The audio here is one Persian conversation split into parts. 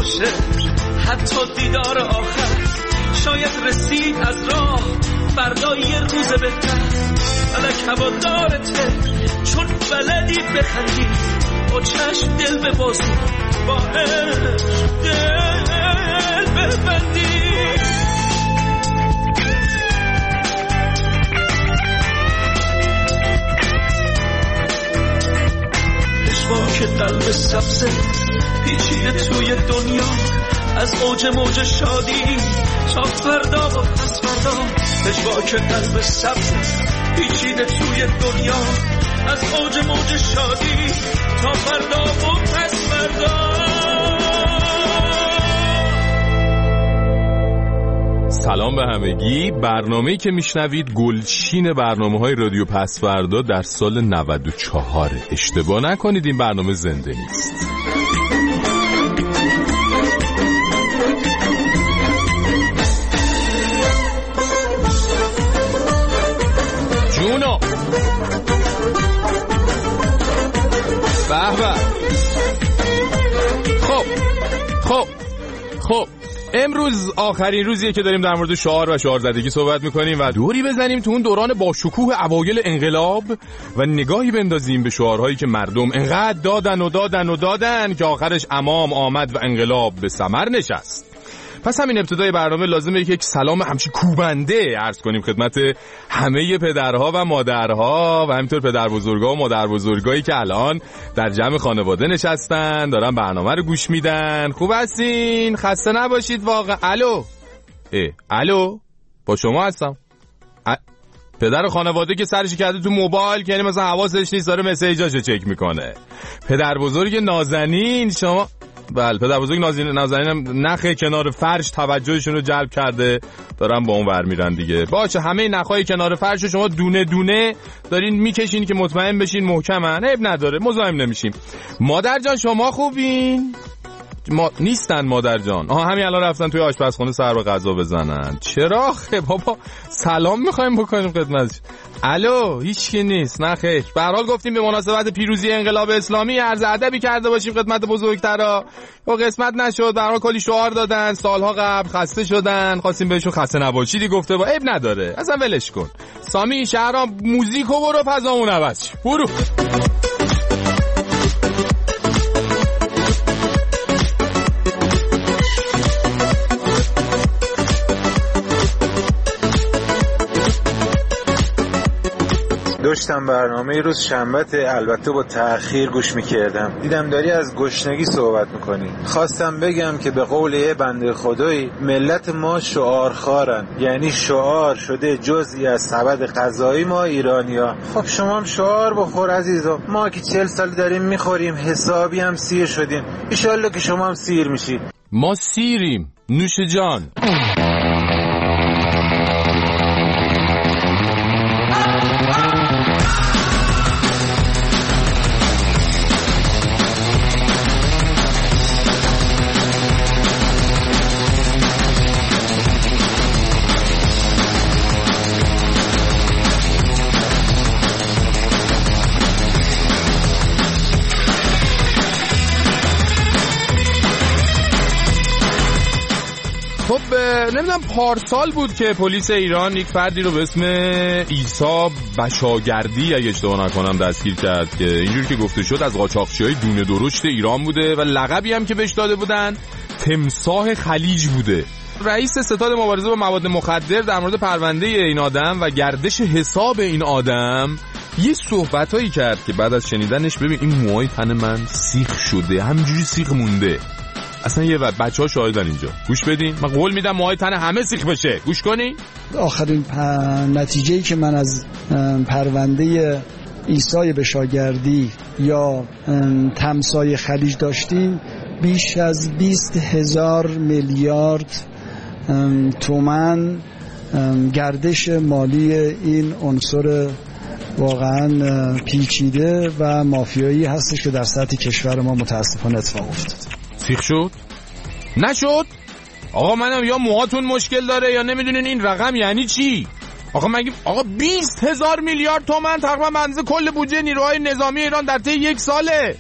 باشه حتی دیدار آخر، شاید رسید از راه فردا یه روز بهتر. الک هوادارته چون بلدی بخندی، با چشم دل ببازی، با عشق دل ببندی. که قلب سبزه پیچیده توی دنیا، از اوج موج شادی تا فردا و پس فردا. که قلب سبزه پیچیده توی دنیا، از اوج موج شادی تا فردا و پس فردا. سلام به همگی. برنامه‌ای که میشنوید گلچین برنامه‌های رادیو پسوردا در سال 94. اشتباه نکنید این برنامه زنده نیست. جونو به به. خب امروز آخرین روزیه که داریم در مورد شعار و شعارزدگی صحبت میکنیم و دوری بزنیم تو اون دوران با شکوه اوایل انقلاب و نگاهی بندازیم به شعارهایی که مردم انقدر دادن که آخرش امام آمد و انقلاب به ثمر نشست. پس همین ابتدای برنامه لازمه که یک سلام همچی کوبنده عرض کنیم خدمت همه پدرها و مادرها و همینطور پدر بزرگا و مادر بزرگایی که الان در جمع خانواده نشستن دارن برنامه رو گوش میدن. خوب هستین؟ خسته نباشید واقعا. الو با شما هستم. پدر خانواده که سرش کرده تو موبایل که یعنی مثلا حواسش نیست داره مسیجاشو چک میکنه. پدر بزرگ نازنین شما. بله پدر بزرگ نازنینم نخه کنار فرش توجهشون رو جلب کرده دارن با اون ور میرن دیگه. باشه همه نخای کنار فرش شما دونه دونه دارین میکشین که مطمئن بشین محکمن. عیب نداره مزاحم نمیشیم. مادر جان شما خوبین؟ نیستن مادر جان. همین الان رفتن توی آشپزخونه سر به غذا بزنن. چرا خب بابا سلام میخوایم بکنیم خدمتش. الو هیچکی نیست؟ نه خیر. به هر حال گفتیم به مناسبت پیروزی انقلاب اسلامی عرض ادبی کرده باشیم خدمت بزرگترا. و قسمت نشد. به هر حال کلی شعار دادن سالها قبل، خسته شدن، خواستیم بهشون خسته نباشیدی گفته با عیب نداره اصلا ولش کن. سامی شهرام موزیکو برو فضامون عوض شه. برو. داشتم برنامه روز شنبه البته با تأخیر گوش میکردم، دیدم داری از گشنگی صحبت میکنی. خواستم بگم که به قول یه بنده خدایی ملت ما شعارخوارن، یعنی شعار شده جزئی از سبد غذایی ما ایرانیا. خب شما هم شعار بخور عزیزم. ما که 40 سال داریم میخوریم حسابی هم سیر شدیم، ایشالله که شما هم سیر میشید. ما سیریم نوش جان. نمیدونم پارسال بود که پلیس ایران یک فردی رو به اسم عیسی بشاگردی اگه اشتباه نکنم دستگیر کرد که اینجوری که گفته شد از قاچاقچیای دونه درشت ایران بوده و لقبی هم که بهش داده بودن تمساح خلیج بوده. رئیس ستاد مبارزه با مواد مخدر در مورد پرونده این آدم و گردش حساب این آدم یه صحبتایی کرد که بعد از شنیدنش ببین این موهای تن من سیخ شده، همینجوری سیخ مونده. اصلا یه بچه‌ها شاهدن اینجا. گوش بدین. من قول میدم موهای تن همه سیخ بشه. گوش کنین. آخرین نتیجه‌ای که من از پرونده عیسی بشاگردی یا تمساح خلیج داشتیم بیش از 20,000 میلیارد تومان گردش مالی این عنصر واقعا پیچیده و مافیایی هستش که در سطح کشور ما متاسفانه اتفاق افتاد. سیخ شد؟ نشد؟ آقا منم یا موهاتون مشکل داره یا نمیدونین این رقم یعنی چی؟ آقا مگه 20,000 میلیارد تومان تقریبا به اندازه کل بودجه نیروهای نظامی ایران در طی یک ساله.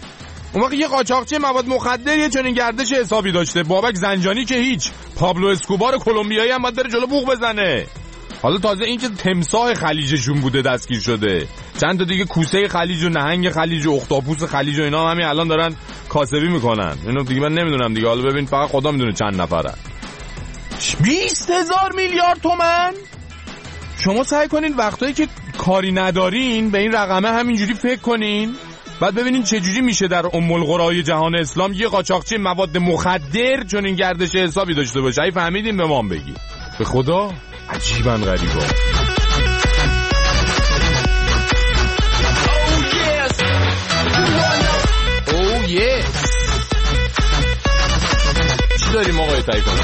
اون وقت یه قاچاقچی مواد مخدر یه چنین گردش حسابی داشته. بابک زنجانی که هیچ، پابلو اسکوبار کلمبیایی هم باید بره جلو بوق بزنه. حالا تازه این که تمساح خلیجشون بوده دستگیر شده. چند تا دیگه کوسه خلیج و نهنگ خلیج و اختاپوس خلیج و اینا همین الان دارن کاسبی میکنن. اینو دیگه من نمیدونم دیگه، حالا ببین فقط خدا میدونه چند نفرن. 20,000 میلیارد تومان. شما سعی کنین وقتایی که کاری ندارین به این رقمه همینجوری فکر کنین، بعد ببینین چه جوری میشه در ام القرای جهان اسلام یه قاچاقچی مواد مخدر چون این گردش حسابی داشته باشه. اگه فهمیدین به ما بگی. به خدا عجیبا غریبا. اوه یس. چی داریم آقای تایی کنم؟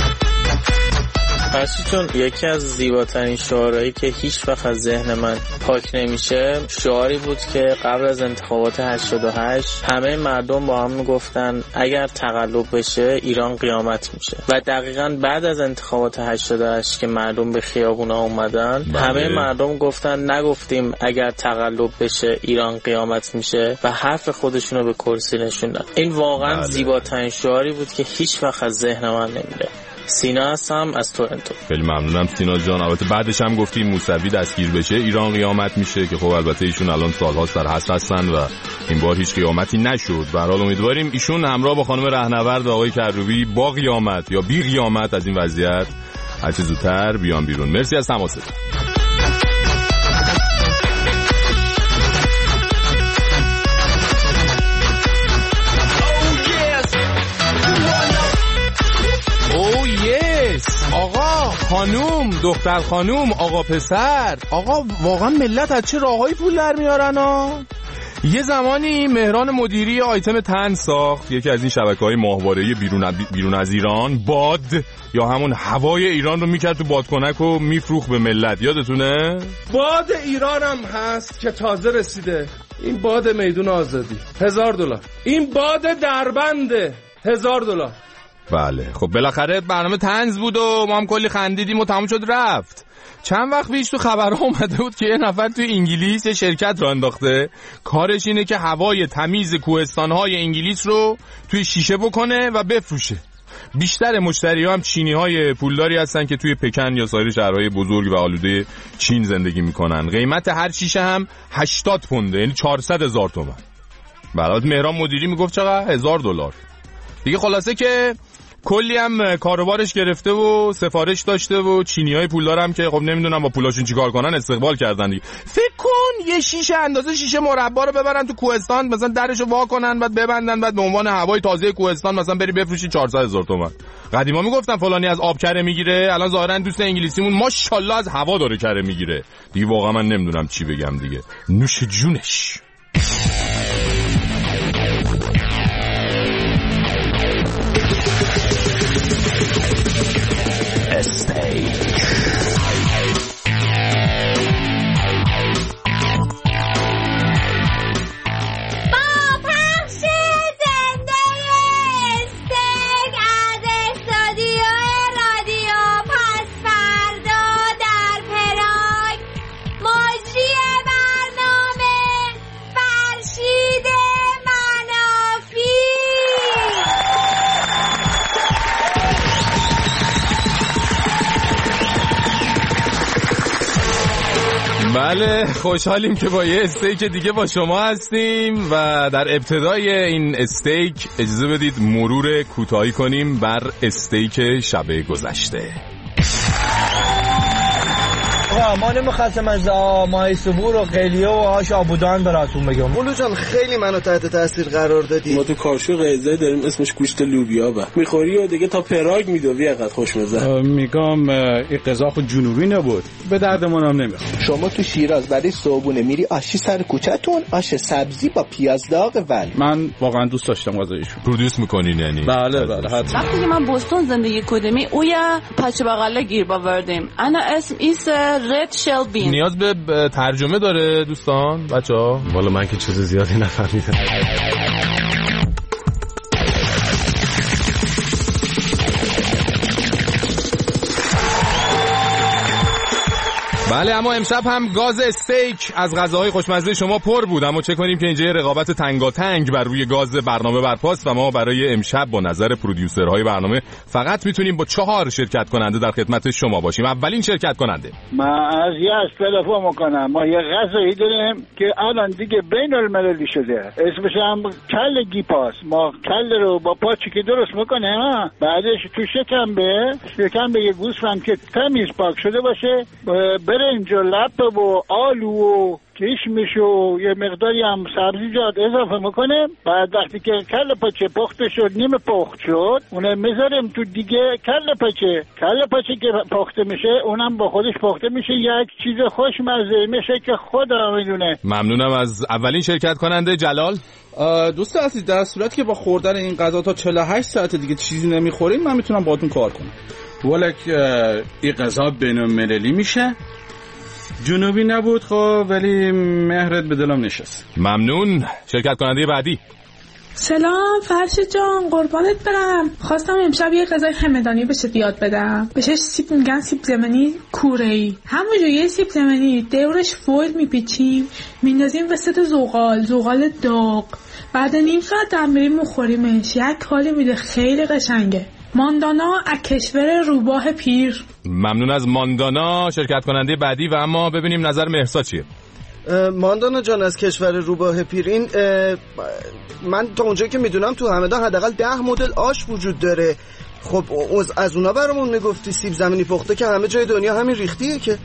چون یکی از زیباترین شعارهایی که هیچ وقت از ذهن من پاک نمیشه شعاری بود که قبل از انتخابات 88 همه مردم با هم میگفتن اگر تقلب بشه ایران قیامت میشه و دقیقاً بعد از انتخابات 88 که مردم به خیابونا اومدن همه مردم گفتن نگفتیم اگر تقلب بشه ایران قیامت میشه و حرف خودشونو به کرسی نشوندن. این واقعاً زیباترین شعاری بود که هیچ وقت از ذهن من نمیره. سینا هستم از تورنتو. خیلی ممنونم سینا جان. البته بعدش هم گفتیم موسوی دستگیر بشه ایران قیامت میشه که خب البته ایشون الان سال‌هاست در حبس هستن و این بار هیچ قیامتی نشد. به هر حال امیدواریم ایشون همراه با خانم رهنورد آقای کروبی با قیامت یا بی قیامت از این وضعیت هر چه زودتر بیان بیرون. مرسی از تماستون. آقا خانوم دختر خانوم آقا پسر آقا واقعا ملت از چه راههایی پول در میارن ها. یه زمانی مهران مدیری آیتم تن ساخت، یکی از این شبکه‌های ماهواره‌ای بیرون از ایران، باد یا همون هوای ایران رو میکرد تو بادکنک و میفروخت به ملت. یادتونه؟ باد ایران هم هست که تازه رسیده. این باد میدون آزادی $1000. این باد دربند $1000. بله خب بالاخره برنامه طنز بود و ما هم کلی خندیدیم و تموم شد رفت. چند وقت پیش تو خبرها اومده بود که یه نفر توی انگلیس یه شرکت را انداخته کارش اینه که هوای تمیز کوهستان‌های انگلیس رو توی شیشه بکنه و بفروشه. بیشتر مشتری‌ها هم چینی‌های پولداری هستن که توی پکن یا سایر شهرهای بزرگ و آلوده چین زندگی میکنن. قیمت هر شیشه هم 80 پونده، یعنی 400,000 تومان. برات مهران مدیری میگفت چقدر؟ $1000 دیگه. خلاصه که کلی هم کاروبارش گرفته و سفارش داشته و چینی‌های پولدار هم که خب نمیدونم با پولاشون چیکار کنن استقبال کردن دیگه. فکر کن یه شیشه اندازه شیشه مربا رو ببرن تو کوهستان، مثلا درشو وا کنن بعد ببندن، بعد به عنوان هوای تازه کوهستان مثلا بری بفروشی 400,000 تومان. قدیما میگفتن فلانی از آب کره میگیره، الان ظاهرا دوست انگلیسیمون ماشاءالله از هوا داره کره میگیره دیگه. واقعا من نمیدونم چی بگم دیگه. نوش جونش. بله خوشحالیم که با یه استیک دیگه با شما هستیم و در ابتدای این استیک اجازه بدید مرور کوتاهی کنیم بر استیک شب گذشته. ما نمیخواستم از ماهی سبور و قلیه و آش آبودان براتون بگم. بولو جان خیلی منو تحت تاثیر قرار دادی. ما تو کاشو غذایی داریم اسمش گوشت لوبیا با میخوری و دیگه تا پراگ میدوی اینقدر خوشمزه. میگم این غذا خود جنوبی نبود، به دردمون هم نمیخوره. شما تو شیراز برای صبحونه میری آشی سر کوچه‌تون، آش سبزی با پیاز داغ. ولی من واقعا دوست داشتم غذایشون. پرودوس میکنین یعنی؟ بله حتما. وقتی که من بوستون زندگی کردم اویا پچه بغله گیر باوردیم. انا اسم ایس رد شل بین. نیاز به ترجمه داره دوستان بچه‌ها؟ والا من که چیز زیادی نفهمیدم. بله، اما امشب هم گاز استیک از غذاهای خوشمزه شما پر بود، اما چه کنیم که اینجا رقابت تنگاتنگ بر روی گاز برنامه برپاست و ما برای امشب با نظر پرودیوسرهای برنامه فقط میتونیم با 4 شرکت کننده در خدمت شما باشیم. اولین شرکت کننده من از تلفن میکنم. ما یه غذایی داریم که الان دیگه بین المللی شده، اسمش هم کله گیپاس. ما کله رو با پاچی که درست میکنیم، بعدش تو شکمبه یه گوسفند که تمیز پاک شده باشه، برنج و لب و آلو و کشمش و یه مقداری هم سبزیجات اضافه میکنیم. بعد وقتی که کله پاچه پخته شد، نیمه پخت شد، اونم میذاریم تو دیگه کله پاچه که پخته میشه اونم با خودش پخته میشه، یک چیز خوشمزه میشه که خدا میدونه. ممنونم از اولین شرکت کننده. جلال دوست عزیز، در صورتی که با خوردن این غذا تا 48 ساعت دیگه چیزی نمیخورین، من میتونم باهاتون کار کنم. ولک این غذا بین‌المللی میشه. جنوبی نبود خب، ولی مهرت به دلم نشست. ممنون. شرکت کننده بعدی. سلام فرشید جان، قربانت برم. خواستم امشب یه غذای همدانی بهت یاد بدم. بهش سیب میگن، سیب زمینی کوره‌ای. همونجوری یه سیب زمینی دورش فویل میپیچیم، میندازیم وسط زغال داغ. بعد نیم ساعت دم بریم میخوریمش. یک حالی میده، خیلی قشنگه. ماندانا از کشور روباه پیر. ممنون از ماندانا. شرکت کننده بعدی و اما ببینیم نظر مهرسا چیه. ماندانا جان از کشور روباه پیر، این من تا اونجایی که میدونم تو همدان حداقل 10 مدل آش وجود داره. خب از اونا برامون میگفتی سیب زمینی پخته که همه جای دنیا همین ریختیه که.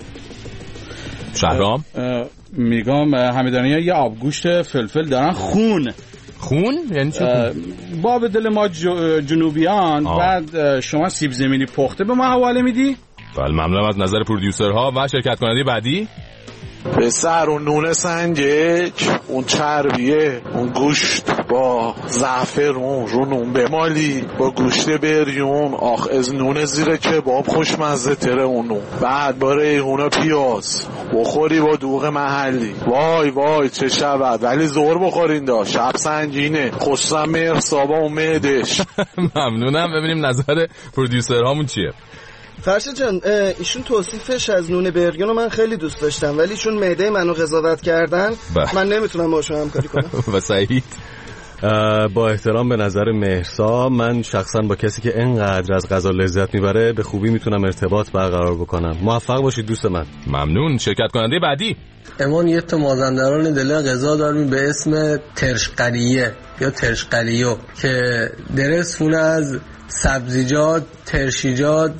شهرام میگم همدانی‌ها یه آبگوشت فلفل دارن خون یعنی چه؟ با به دل ما جنوبیان. بعد شما سیب زمینی پخته به ما حواله میدی؟ بله، ممنونم از نظر پرودیوسرها و شرکت کننده بعدی. پسر اون نون سنجک، اون چربیه، اون گوشت با زعفرون رو نون بمالی، با گوشت بریون، آخ از نون زیر کباب خوشمزه تره اون نون. بعد با ریحون پیاز بخوری با دوغ محلی، وای چه شود. ولی زور بخورین دا، شب سنگینه. خوشم مرسابا و معدش. ممنونم. ببینیم نظر پرودیوسرهامون چیه. فرشید جان، ایشون توصیفش از نون برگن رو من خیلی دوست داشتم، ولی چون معده منو قضاوت کردن من نمیتونم باشون همکاری کنم. و سعید با احترام به نظر مهرسا، من شخصا با کسی که اینقدر از غذا لذت میبره به خوبی میتونم ارتباط برقرار بکنم. موفق باشید دوست من. ممنون. شرکت کننده بعدی. امان یه تا مازندران دل غذا داریم به اسم ترشقلیه یا ترشقلیو که درست از سبزیجات، ترشیجات،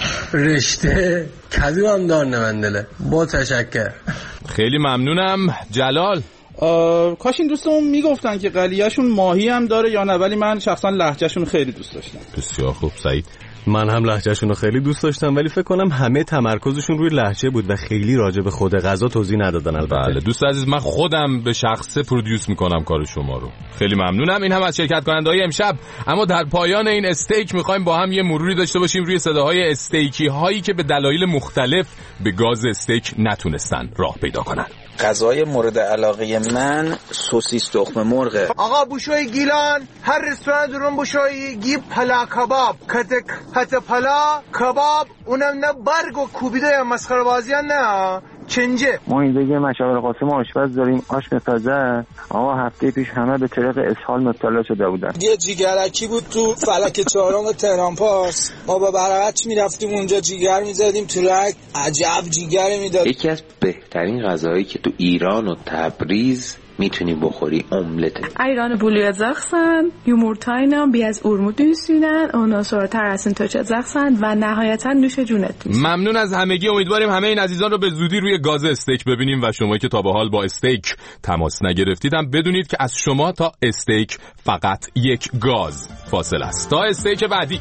رشته کدو هم دار نمندله. با تشکر. خیلی ممنونم. جلال کاش این دوستمون میگفتن که قلیه‌شون ماهی هم داره یا نه، ولی من شخصا لهجهشون خیلی دوست داشتم. بسیار خوب. سعید من هم لهجهشون رو خیلی دوست داشتم، ولی فکر کنم همه تمرکزشون روی لهجه بود و خیلی راجع به خود غذا توضیح ندادن. البته بله دوست عزیز، من خودم به شخصه پرودیوس میکنم کار شما رو. خیلی ممنونم. این هم از شرکت کننده‌های امشب. اما در پایان این استیک میخوایم با هم یه مروری داشته باشیم روی صداهای استیکی هایی که به دلایل مختلف به گاز استیک نتونستن راه پیدا کنن. غذای مورد علاقه من سوسیس تخم مرغه. آقا بوشوی گیلان، هر رستوران درون بوشوی گیب پلا کباب، کت پلا کباب، اونم نه برگ و کوبیده یا مسخره بازی نه چنجه. ما اینجا یه مشاور قاسم آشپز داریم، آش میسازه. آقا هفته پیش همه به طریق اسهال مبتلا شده بودن. یه جیگرکی بود تو فلک 4 تهران پارس، ما با برقت میرفتیم اونجا جیگر میزدیم تو رگ، عجب جیگر میداد. یکی از بهترین غذاهایی که تو ایران و تبریز میتونی بخوری املته. Ayranı buluyacaksan, yumurtayla biraz urmutuyla ondan sonra terasını tökeceksen و نهایتا نوش جونت. ممنون از همگی. امیدواریم همه این عزیزان رو به زودی روی گاز استیک ببینیم و شما که تا به حال با استیک تماس نگرفتید هم بدونید که از شما تا استیک فقط یک گاز فاصله است. تا استیک بعدی.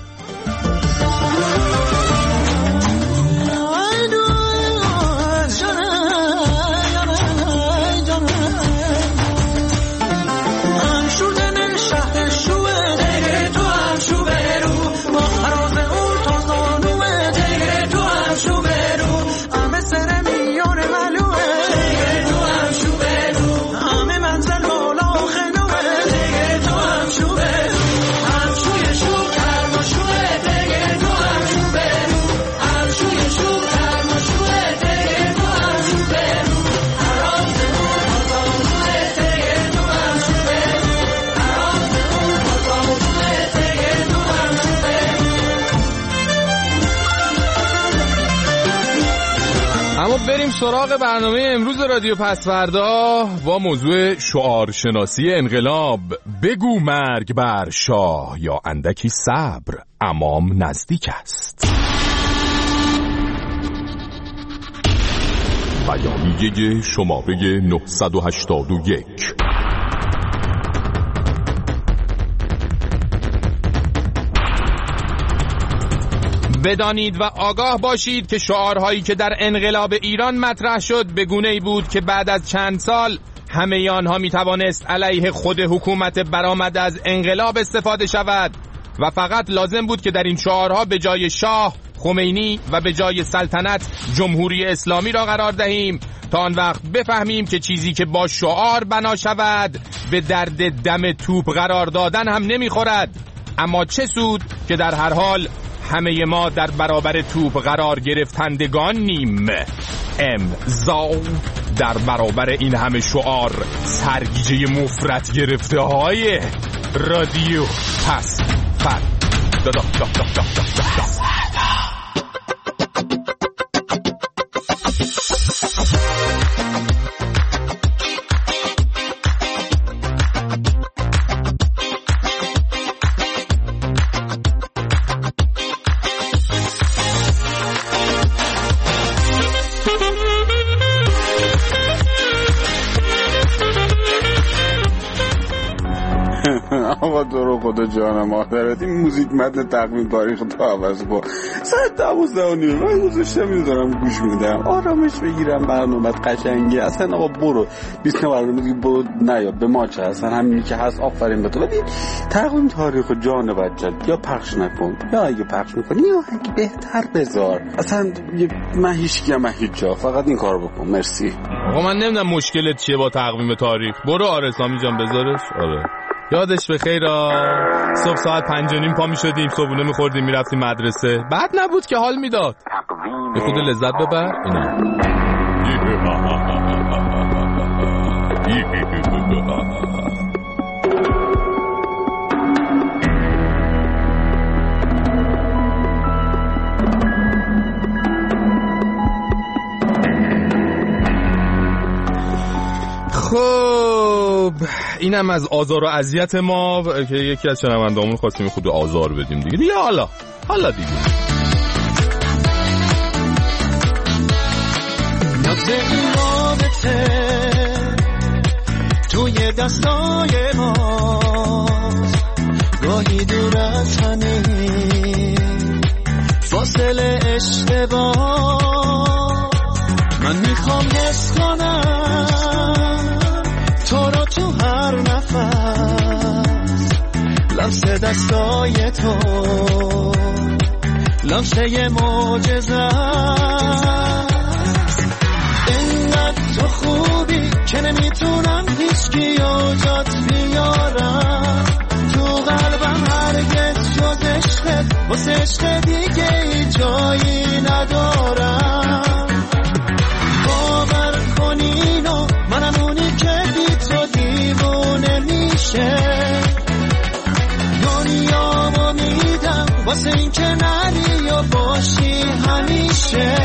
بریم سراغ برنامه امروز رادیو پسوردا با موضوع شعارشناسی انقلاب. بگو مرگ بر شاه یا اندکی صبر، امام نزدیک است. بیانیه شماره 981. بدانید و آگاه باشید که شعارهایی که در انقلاب ایران مطرح شد به گونه‌ای بود که بعد از چند سال همه آنها میتوانست علیه خود حکومت برآمده از انقلاب استفاده شود و فقط لازم بود که در این شعارها به جای شاه خمینی و به جای سلطنت جمهوری اسلامی را قرار دهیم تا آن وقت بفهمیم که چیزی که با شعار بنا شود به درد دم توپ قرار دادن هم نمیخورد. اما چه سود که در هر حال همه ما در برابر توپ قرار گرفتندگانیم. امضا در برابر این همه شعار سرگیجه مفرط گرفته های رادیو پسوردا. آقا تو رو خدا جان مادرت این موزیک متن تقویم تاریخ تو عوض کن. ساعت 12:30 من گذاشتم میذارم گوش میدم آرامش بگیرم. برنامه‌ت قشنگه اصلا. آقا برو 20 برنامه دیگه برو نیا به ما چه اصلا همینی که هست آفرین به تو. ولی تقویم تاریخ جان بچت یا پخش نکن یا اگه پخش میکنی یا اگه بهتر بذار. اصلا من هیچ جا فقط این کارو بکن. مرسی. آقا من نمیدونم مشکلت چیه با تقویم تاریخ. برو آرسامی جان بذارش. آره یادش به خیر. صبح ساعت 5:30 پا می شدیم، صبحونه می خوردیم، می رفتیم مدرسه. بعد نبود که حال میداد. به خود لذت ببر. اینا خب اینم از آزار و اذیت ما که یکی از شنوندهامون خواستیم خود آزار بدیم دیگه حالا دیگه نبض این رابطه توی دستای ما گاهی دور از همین فاصله اشتباه من میخوام حس کنم تو رو تو هر نفس لمس دستای تو لمسه معجزه اینقدر تو خوبی که نمیتونم هیچکیو جات بیارم تو قلبم هرگز جز عشقت واسه عشق دیگه ای جایی ندارم باور کن اینو منم اونی که بی تو دیوونه میشه دنیامو میدم واسه این که نری و باشی همیشه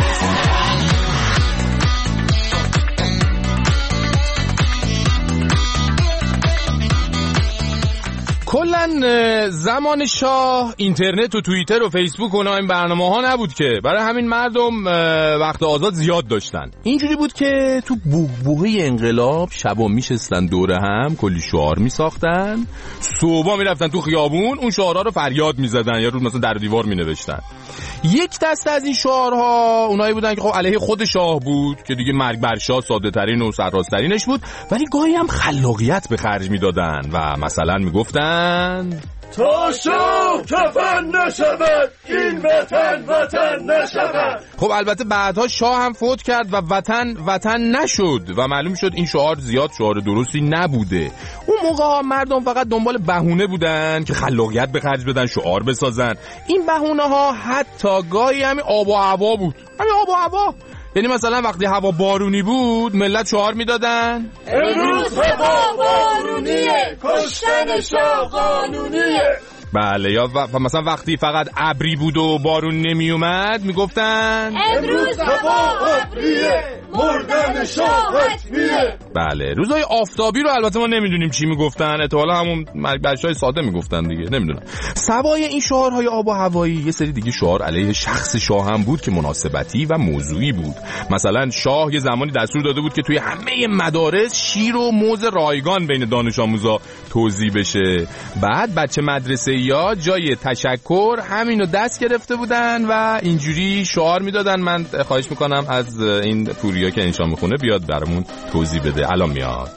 کلن زمان شاه اینترنت و توییتر و فیسبوک و این برنامه ها نبود که برای همین مردم وقت آزاد زیاد داشتن. اینجوری بود که تو بوهبوهه انقلاب شبا میشستن دوره هم کلی شعار میساختن، صبح میرفتن تو خیابون اون شعارها رو فریاد میزدن یا رو مثلا در دیوار مینوشتن. یک دسته از این شعارها اونایی بودن که خب علیه خود شاه بود که دیگه مرگ بر شاه ساده ترین و سرراسترینش بود، ولی گاهی هم خلاقیت به خرج میدادن و مثلا میگفتن تا شاه کفن نشود این وطن نشود. خب البته بعدها شاه هم فوت کرد و وطن نشد و معلوم شد این شعار زیاد شعار درستی نبوده. اون موقع مردم فقط دنبال بهونه بودن که خلاقیت به خرج بدن شعار بسازن. این بهونه ها حتی گاهی همین آب و هوا بود. همین آب و هوا، یعنی مثلا وقتی هوا بارونی بود ملت شعار میدادن امروز هوا بارونیه کشتن شاه قانونیه. بله، یا مثلا وقتی فقط ابری بود و بارون نمی اومد میگفتن امروز هوا ابریه، مردن شاه حتمیه. بله، روزهای آفتابی رو البته ما نمیدونیم چی میگفتن، احتمالاً همون بچهای ساده میگفتن دیگه، نمیدونم. سوای این شعارهای آب و هوایی یه سری دیگه شعار علیه شخص شاه هم بود که مناسبتی و موضوعی بود. مثلا شاه یه زمانی دستور داده بود که توی همه مدارس شیر و موز رایگان بین دانش آموزا توزیع بشه. بعد بچه مدرسه‌ای‌ها جای تشکر همینو دست گرفته بودن و اینجوری شعار میدادن. من خواهش میکنم از این پوریا که انشا میخونه بیاد برامون توضیح بده. الان میاد.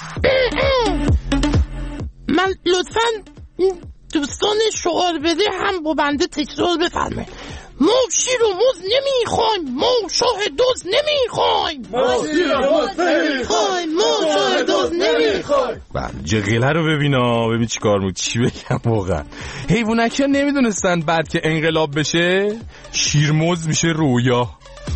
من لطفاً دوستان شعار بده هم با بنده تکرار بفرمه. ما شیر و موز نمیخوایم، ما شاه دوز نمیخوایم، ما شیر و موز نمیخوایم، ما شاه دوز نمیخوایم. بله، جغله رو ببین چی کار بود. چی بگم واقعا، حیوانکی ها نمیدونستن بعد که انقلاب بشه شیرموز میشه رویا.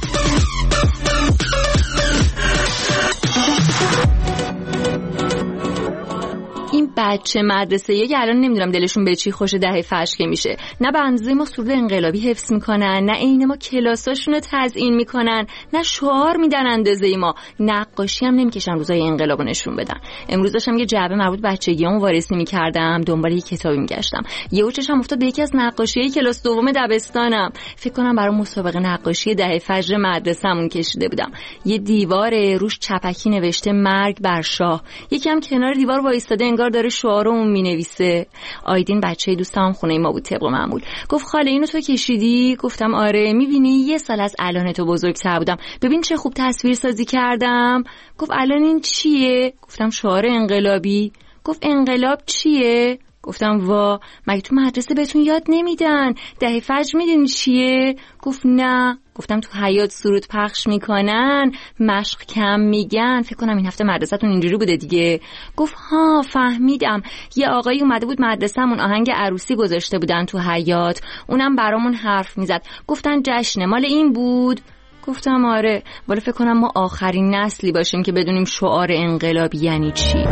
این بچه مدرسه‌ای که الان نمیدونم دلشون به چی خوش دهه فشک میشه، نه به اندازه ما سرود انقلابی حفظ میکنن، نه عین ما کلاساشون رو تزیین میکنن، نه شعار میدن اندازه ما، نقاشی هم نمیکشن روزای انقلابو نشون بدن. امروز داشتم یه جعبه مربوط بچگیامو وارسی میکردم، دنبال یه کتابی میگشتم، یهو چشم افتاد به یکی از نقاشیای کلاس دوم دبستانم. فکر کنم برای مسابقه نقاشی دهه فجر مدرسه‌مون کشیده بودم. یه دیوار روش چپکی نوشته مرگ بر شاه، یکم کنار دیوار وایساده انگار داره شعارمون مینویسه. آیدین بچه دوستم خونه ما بود طبق معمول. گفت خاله اینو تو کشیدی؟ گفتم آره. میبینی یه سال از الان تو بزرگتر بودم، ببین چه خوب تصویر سازی کردم. گفت الان این چیه؟ گفتم شعار انقلابی. گفت انقلاب چیه؟ گفتم وا مگه تو مدرسه بهتون یاد نمیدن؟ دهه فجر میدونی چیه؟ گفت نه. گفتم تو حیاط سرود پخش میکنن، مشق کم میگن، فکر کنم این هفته مدرسه‌تون اینجوری بوده دیگه. گفت ها فهمیدم، یه آقایی اومده بود مدرسه‌مون آهنگ عروسی گذاشته بودن تو حیاط، اونم برامون حرف میزد، گفتن جشن مال این بود. گفتم آره، ولی فکر کنم ما آخرین نسلی باشیم که بدونیم شعار انقلابی یعنی چی.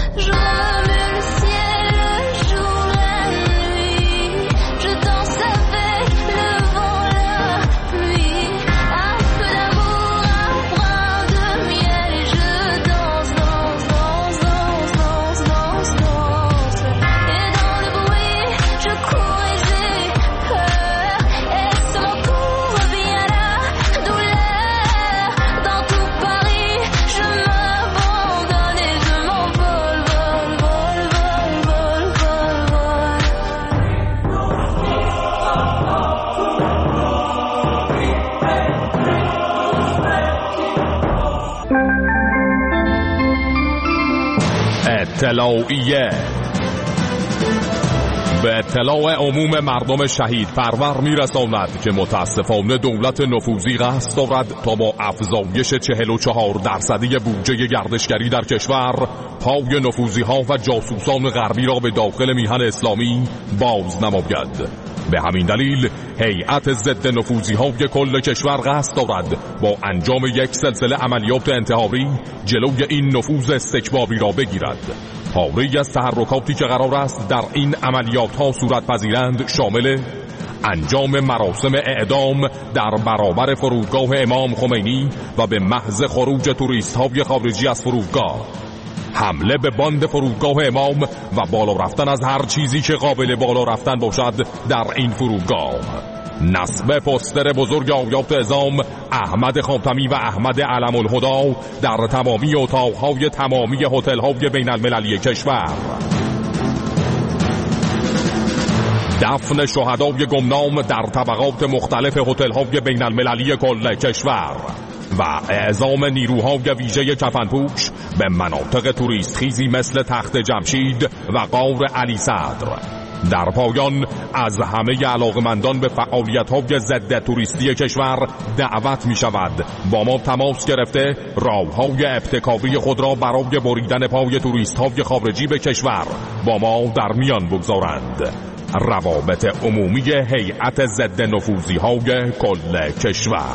اطلاعیه به اطلاع عموم مردم شهید پرور میرساند که متاسفانه دولت نفوذی قصد دارد تا با افزایش 44% بودجه گردشگری در کشور پای نفوذی ها و جاسوسان غربی را به داخل میهن اسلامی باز نماید. به همین دلیل هیئت ضد نفوذی های کل کشور قصد دارد با انجام یک سلسله عملیات انتحاری جلوی این نفوذ استکبابی را بگیرد. پاره از تحرکاتی که قرار است در این عملیات ها صورت پذیرند شامل انجام مراسم اعدام در برابر فرودگاه امام خمینی و به محض خروج توریست های خارجی از فرودگاه، حمله به باند فرودگاه امام و بالا رفتن از هر چیزی که قابل بالا رفتن باشد در این فرودگاه، نصب پوستر بزرگ آیات اعظام احمد خاتمی و احمد علم الهدا در تمامی اتاقهای تمامی هتل‌های بین المللی کشور، دفن شهدای گمنام در طبقات مختلف هتل‌های بین المللی کل کشور و اعزام نیروهای ویژه کفنپوش به مناطق توریست خیزی مثل تخت جمشید و غار علی صدر. در پایان از همه علاقمندان به فعالیت‌های ضد توریستی کشور دعوت می شود با ما تماس گرفته راه‌های ابتکاری خود را برای بریدن پای توریست‌های خارجی به کشور با ما در میان بگذارند. روابط عمومی هیئت ضد نفوذی‌های کل کشور.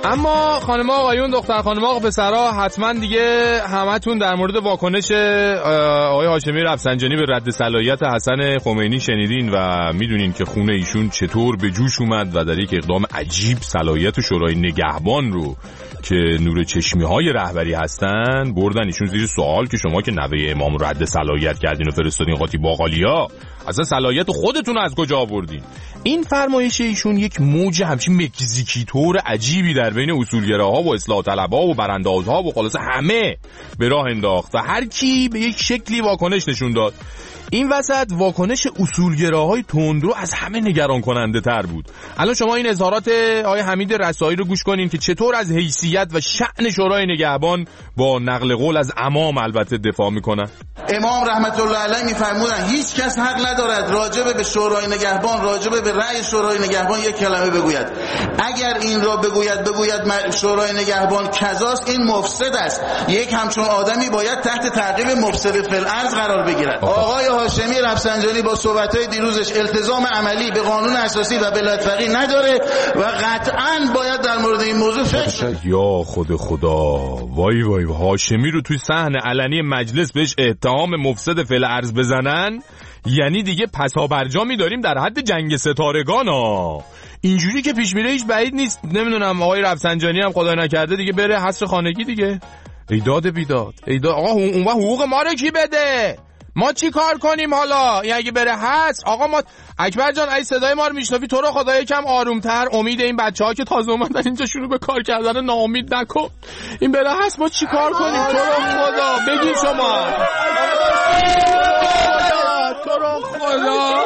اما خانم آقایون، دختر خانم آقا پسرها، حتما دیگه همتون در مورد واکنش آقای هاشمی رفسنجانی به رد صلاحیت حسن خمینی شنیدین و میدونین که خون ایشون چطور به جوش اومد و در یک اقدام عجیب صلاحیت شورای نگهبان رو که نور چشمی های رهبری هستن بردن ایشون زیر سوال که شما که نوه امام رو رد صلاحیت کردین و فرستادین قاطی باقالیا، اصلا صلاحیت خودتون از کجا آوردین؟ این فرمایش ایشون یک موج همچین مکزیکی طور عجیبی در بین اصولگراها و اصلاح طلبها و براندازها و خلاص همه به راه انداخت و هر کی به یک شکلی واکنش نشون داد. این وسط واکنش اصولگراهای تندرو از همه نگران کننده تر بود. الان شما این اظهارات آقای حمید رسایی رو گوش کنین که چطور از حیثیت و شأن شورای نگهبان با نقل قول از امام البته دفاع میکنن. امام رحمت الله علیه میفرمودن هیچ کس حق ندارد راجع به شورای نگهبان، راجع به رأی شورای نگهبان یک کلمه بگوید. اگر این را بگوید شورای نگهبان کذاست، این مفسد است. یک همچون آدمی باید تحت تعقیب مفسد فی الارض قرار بگیرد. آقای هاشمی رفسنجانی با صحبت‌های دیروزش التزام عملی به قانون اساسی و ولایت فقیه نداره و قطعاً باید در مورد این موضوع فکر. یا خدا، وای وای، هاشمی رو توی صحن علنی مجلس بهش اتهام مفسد فی الارض بزنن، یعنی دیگه پسابرجامی داریم در حد جنگ ستارگان ها. اینجوری که پیش میره هیچ بعید نیست نمیدونم آقای رفسنجانی هم خدای نکرده دیگه بره حصر خانگی دیگه. ایداد بیداد آقا، اون حقوق ما رو کی بده؟ ما چی کار کنیم حالا؟ این اگه بره هست آقا ما اکبر جان ای صدای ما رو میشنوی تو رو خدا یکم آرومتر، امید این بچه‌ها که تازه اومدن اینجا شروع به کار کردن ناامید نکن. این بره هست ما چی کار کنیم؟ تو رو خدا بگید شما. تو رو خدا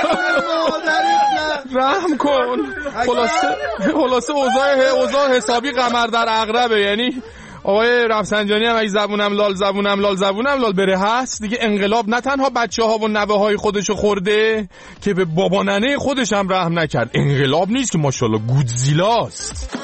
رحم کن. خلاصه اوضاع حسابی قمر در عقربه. یعنی آقای رفسنجانی هم اگه زبونم لال بره هست دیگه انقلاب نه تنها بچه ها و نوه های خودشو خورده که به بابا ننه خودش هم رحم نکرد. انقلاب نیست که ماشاءالله گودزیلاست.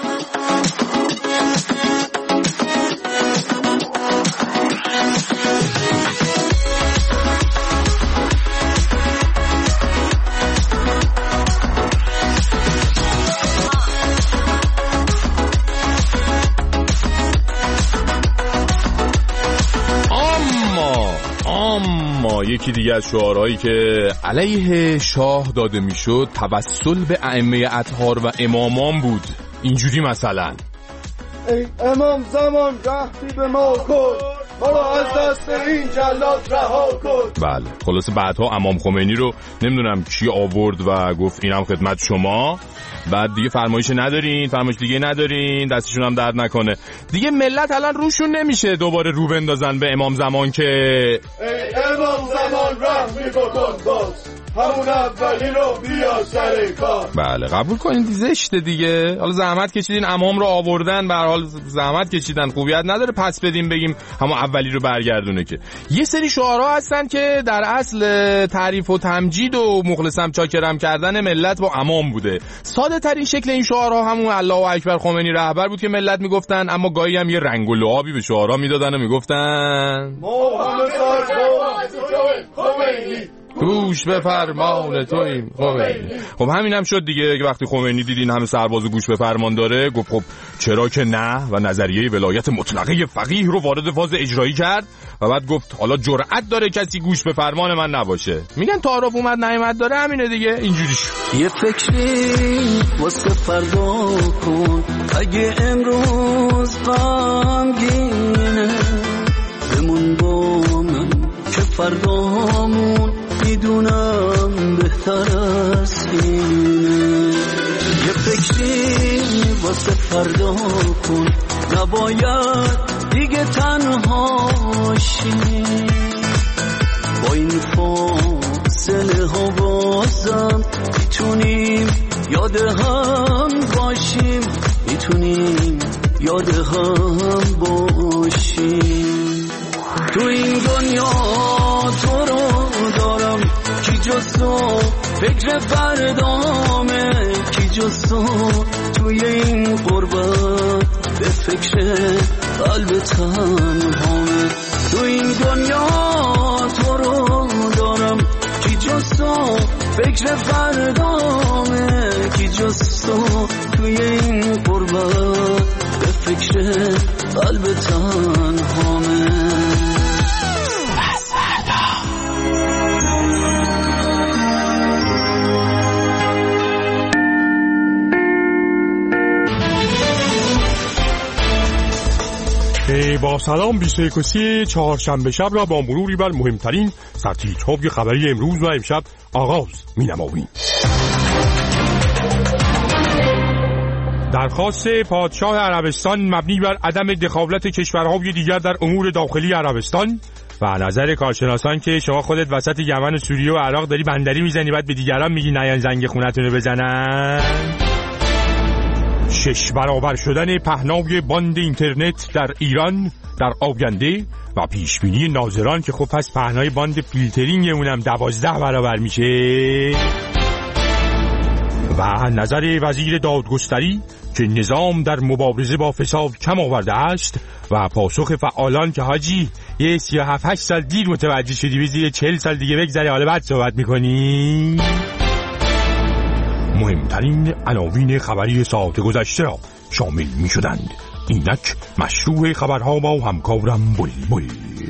یکی دیگه از شعارهایی که علیه شاه داده میشد توسل به ائمه اطهار و امامان بود. اینجوری مثلا ای امام زمان رحمی به ما کن، ما را از دست این جلاد رها کن. بله خلاصه بعدها امام خمینی رو نمیدونم کی آورد و گفت اینم خدمت شما. بعد دیگه فرمایش دیگه ندارین، دستشون هم درد نکنه. دیگه ملت الان روشون نمیشه دوباره رو بندازن به امام زمان که ای امام زمان رحمی بکن باز، همون اولی رو بیا سر کار. بله قبول کنین زشته دیگه. حالا زحمت کشیدین امام رو آوردن، به هر حال زحمت کشیدن، خوبیت نداره پس بدیم بگیم همون اولی رو برگردونه. که یه سری شعارها هستن که در اصل تعریف و تمجید و مخلصم چاکرم کردن ملت با امام بوده. ساده ترین شکل این شعارها همون الله اکبر خمینی رهبر بود که ملت میگفتن، اما گاهی هم یه رنگ و لعابی به شعارها میدادن و میگفتن خمینی گوش به فرمان توییم خمینی. خب همین هم شد دیگه. وقتی خمینی دیدین همه سرباز گوش به فرمان داره گفت خب چرا که نه و نظریه ولایت مطلقه فقیه رو وارد فاز اجرایی کرد و بعد گفت حالا جرأت داره کسی گوش به فرمان من نباشه. میگن تعارف اومد نیامد داره همینه دیگه. اینجوری شد. یه فکری واسه فردا کن، اگه امروز غمگینه بمون با من که فردامون میدونم بهتر از اینه. یه فکری واسه فردا کن، نباید دیگه تنهاشی، با این فاصله ها بازم میتونیم یاد هم باشیم، میتونیم یاد هم باشیم. تو این دنیا تو رو دارم کی جز تو، فکر فردامه کی جز تو، توی این غربت به فکر قلب تنهامه. تو این دنیا تو رو دارم کی جز تو، فکر فردامه کی جز تو، توی این غربت قلب تنهامه. با سلام 21 چهارشنبه شب را با مروری بر مهمترین سرتیترهای خبری امروز و امشب آغاز می‌نماییم. درخواست پادشاه عربستان مبنی بر عدم دخالت کشورهای دیگر در امور داخلی عربستان و نظر کارشناسان که شما خودت وسط یمن و سوریه و عراق داری بندری میزنی بعد به دیگران میگی نیان زنگ خونتونو بزنن. 6 برابر شدن پهنای باند اینترنت در ایران در آینده و پیشبینی ناظران که خب پس پهنای باند فیلترینگ اونم 12 برابر میشه و نظر وزیر دادگستری که نظام در مبارزه با فساد کم آورده است و پاسخ فعالان که حاجی یه 37-8 سال دیر متوجه شدی بزیر 40 سال دیگه بگذره حالا بعد صحبت میکنی. مهمترین عناوین خبری ساعت گذشته را شامل می شدند. اینک مشروع خبرها با همکارم بلبل.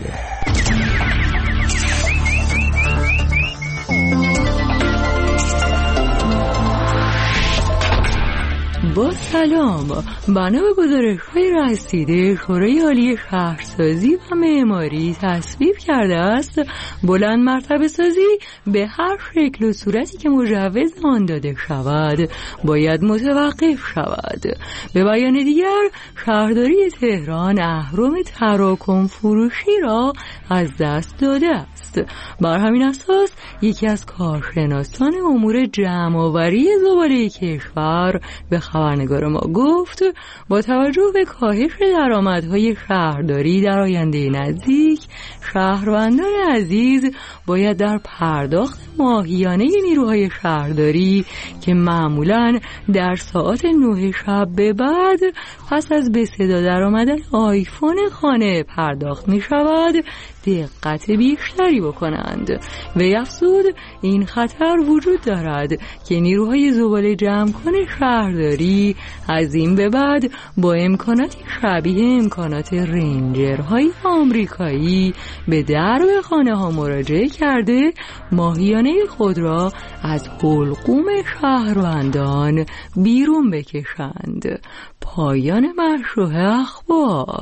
با سلام، بنا به گزارش‌های رسیده شورای عالی شهرسازی و معماری تصویب کرده است بلند مرتبه سازی به هر شکل و صورتی که مجوز آن داده شود باید متوقف شود. به بیان دیگر شهرداری تهران اهرم تراکم فروشی را از دست داده است. بر همین اساس یکی از کارشناسان امور جمع‌آوری زباله کشور به خبرنگار ما گفت با توجه به کاهش درآمدهای شهرداری در آینده نزدیک شهروندان عزیز باید در پرداخت ماهیانه نیروهای شهرداری که معمولاً در ساعات 9 شب به بعد پس از به صدا درآمدن آیفون خانه پرداخت می شود دقت بیشتری بکنند. وی افزود این خطر وجود دارد که نیروهای زباله جمع کن شهرداری از این به بعد با امکاناتی شبیه امکانات رنجرهای آمریکایی به درب خانه ها مراجعه کرده ماهیانه خود را از حلقوم شهروندان بیرون بکشند. پایان مشروع اخبار.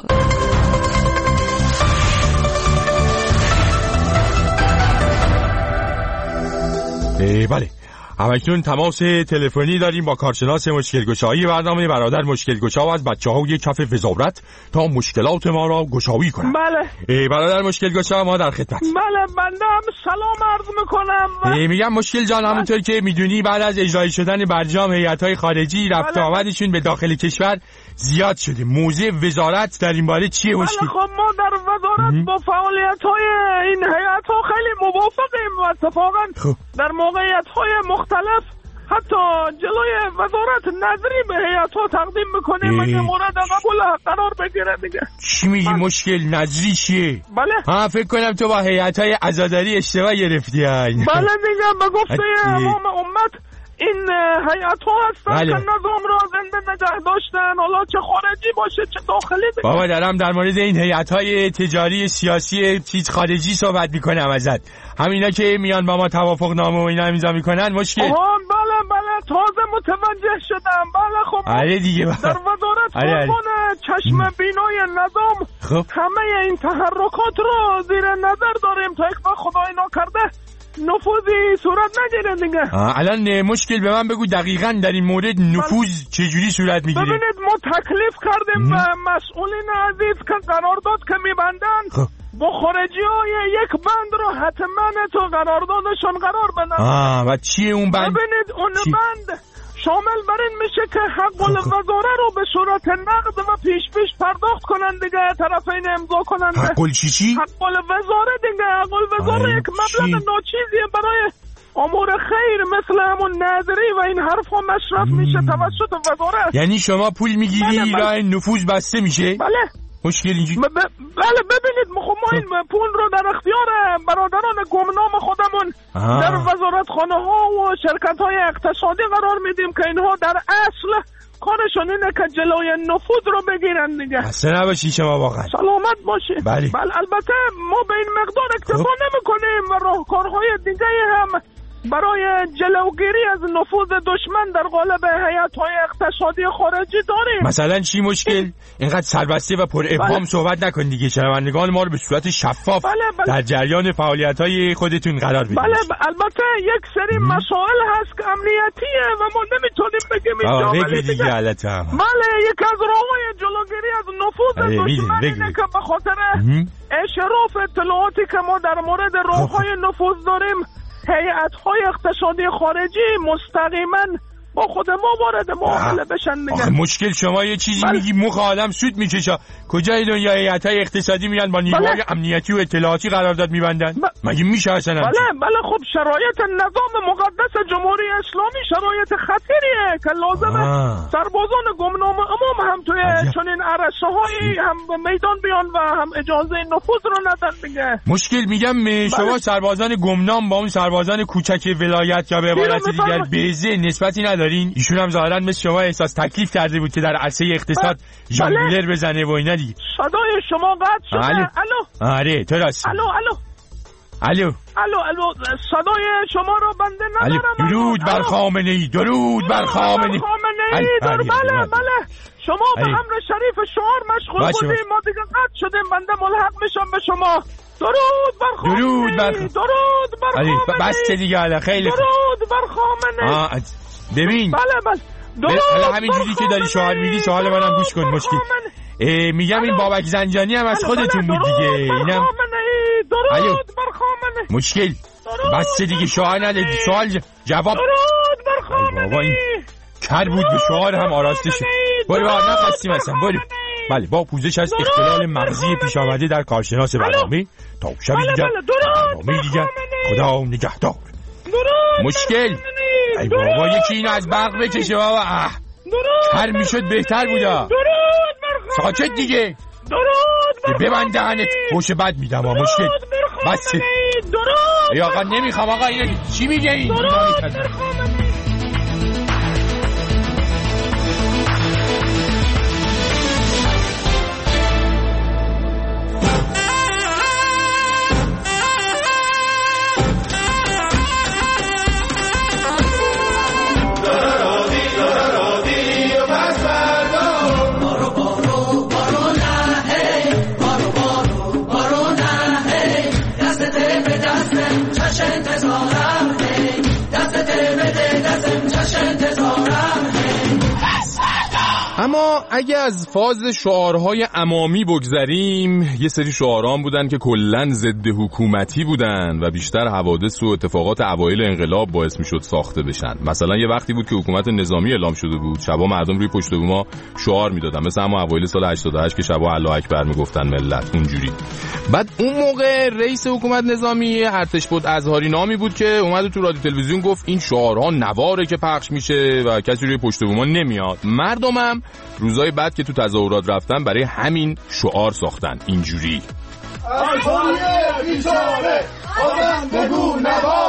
بله، همکنون تماس تلفنی داریم با کارشناس مشکل‌گشایی برنامه برادر مشکل‌گشا از بچه‌های کف وزارت تا مشکلات ما را گشایی کنند. بله برادر مشکل‌گشا ما در خدمت. بله بنده هم سلام عرض میکنم. میگم مشکل جان همونطور که میدونی بعد از اجرایی شدن برجام هیئت‌های خارجی رفت آمدشون به داخل کشور زیاد شده. موضع وزارت در این باره چیه مشکل؟ خب ما در وزارت با فعالیت‌های این هیئت‌ها خیلی موافقیم و اتفاقاً در موقعیت‌های مختلف حتی جلوی وزارت نظری به هیئت‌ها تقدیم میکنیم اگه مورد قبول قرار بگیره دیگه. چی میگی مشکل نظری چیه؟ بله فکر کنم تو با هیئت‌های عزاداری اشتباه گرفتی. بله دیگه به گفته امام امت این هیئت‌ها هستن که نظام را زنده نگه داشتن، حالا چه خارجی باشه چه داخلی دیگه. بابا دارم در مورد این هیئت‌های تجاری سیاسی چیز خارجی صحبت میکنم ازت. همینا که میان با ما توافق نامه و اینا امضا میکنن مشکل. بله تازه متوجه شدم. بله خب آره دیگه در وزارت قربان چشم بینای نظام همه این تحرکات رو زیر نظر داریم تا یک وقت خدای ناکرده نفوذی صورت نگیره دیگه. الان مشکل به من بگو دقیقاً در این مورد نفوذ چجوری صورت میگیره؟ ببینید ما تکلیف کردیم به مسئولین عزیز که قرارداد که میبندن با خارجی های یک بند رو حتما تو قراردادشون قرار بدن. و چیه اون بند؟ ببینید اون بند شامل بر این میشه که حق الوزاره رو به صورت نقد و پیش پرداخت کنن دیگه طرفین امضا کننده. حق چی؟ حق الوزاره دیگه. حق الوزاره یک مبلغ ناچیزیه برای امور خیر مثل همون نظری و این حرفا مصرف میشه توسط وزارت. یعنی شما پول میگیری راه نفوذ بسته میشه؟ بله مشکل اینجوری. بله ببینید ما این پول رو در اختیار برادران گمنام خودمون در وزارت خانه ها و شرکت های اقتصادی قرار میدیم که اینها در اصل کارشون اینه که جلوی نفوذ رو بگیرن دیگه. اصلا نباشی شما واقعا. سلامت باشی. بله. البته ما به این مقدار اکتفا نمی‌کنیم و راهکارهای دیگه هم برای جلوگیری از نفوذ دشمن در قالب هیئت‌های اقتصادی خارجی داریم. مثلا چی مشکل؟ اینقدر سربسته و پر ابهام صحبت نکن دیگه. شنوندگان ما رو به صورت شفاف در جریان فعالیت‌های خودتون قرار بدید. بله البته یک سری مسائل هست که امنیتیه و ما نمیتونیم بگیم اینجا. ولی دیگه بله یک از راه‌های جلوگیری از نفوذ دشمن اینه که به خاطر اشراف اطلاعاتی که ما در مورد راه‌های نفوذ داریم، هیئت‌های اقتصادی خارجی مستقیما با خود ما وارد معامله بشن دیگه. مشکل شما یه چیزی میگی مخ آدم سود میکشه. کجای دنیا هیئت‌های اقتصادی میان با نیروهای امنیتی و اطلاعاتی قرارداد میبندن؟ مگه میشه اصلا؟ بله خب شرایط نظام مقدس جمهوری اسلامی شرایط خطریه که لازمه سربازان گمنام عموم هم توی چنین عرصه‌هایی هم به میدان بیان و هم اجازه نفوذ رو ندن دیگه. مشکل میگم شما سربازان گمنام با اون سربازان کوچک ولایت یا به عبارت دیگر بیزه نسبتی ندارین؟ ایشون هم ظاهرا مثل شما احساس تکلیف کرده بود که در عرصه اقتصاد ژانگلر بزنه و اینا دیگه. صدای شما قطع شده. الو. آره تو راست. الو. صدای شما رو بنده ندارم. درود بر خامنه‌ای. درود بر خامنه‌ای. بله. شما به امر شریف شعار مشغول بودیم، ما دیگه قطع شدیم. بنده ملحق میشم به شما. درود بر خامنه‌ای. درود بر خامنه‌ای. بس دیگه خیلی. درود بر خامنه‌ای. ببین حالا همین جوری که داری شعار میگی سوال منم گوش کن. مشکل میگم این بابک زنجانی هم از خودتون بود دیگه. اینم درود بر خامنه‌ای. مشکل بس دیگه شعار ندادی. سوال جواب. درود بر خامنه‌ای. بابا این کر بود به شعار هم آراسته شد. برو نقصیم اصلا برو. بله با پوزش از اختلال مغزی پیش آمده در کارشناس برنامه تا شبی دیگر خدا نگهدار. مشکل ای بابا یکی اینو از برق بکشه بابا. هر میشد بهتر بودا. ساکت دیگه. ببند دهنت فوش بد میدم. مشکل بس ای آقا نمیخوام. آقا اینو چی میگه این؟ اما اگه از فاز شعارهای عمامی بگذریم، یه سری شعاران بودن که کلاً ضد حکومتی بودن و بیشتر حوادث و اتفاقات اوایل انقلاب باعث میشد ساخته بشن. مثلا یه وقتی بود که حکومت نظامی اعلام شده بود، شبا مردم روی پشت بوما شعار میدادن، مثلا همون اوایل سال 88 که شبا الله اکبر میگفتن ملت اونجوری. بعد اون موقع رئیس حکومت نظامی ارتش بود ازهاری نامی بود که اومد تو رادیو تلویزیون گفت این شعارها نواره که پخش میشه و کسی روی پشت بوما نمیاد. مردمم روزای بعد که تو تظاهرات رفتن برای همین شعار ساختن اینجوری: ازهاری بیچاره آدم بگو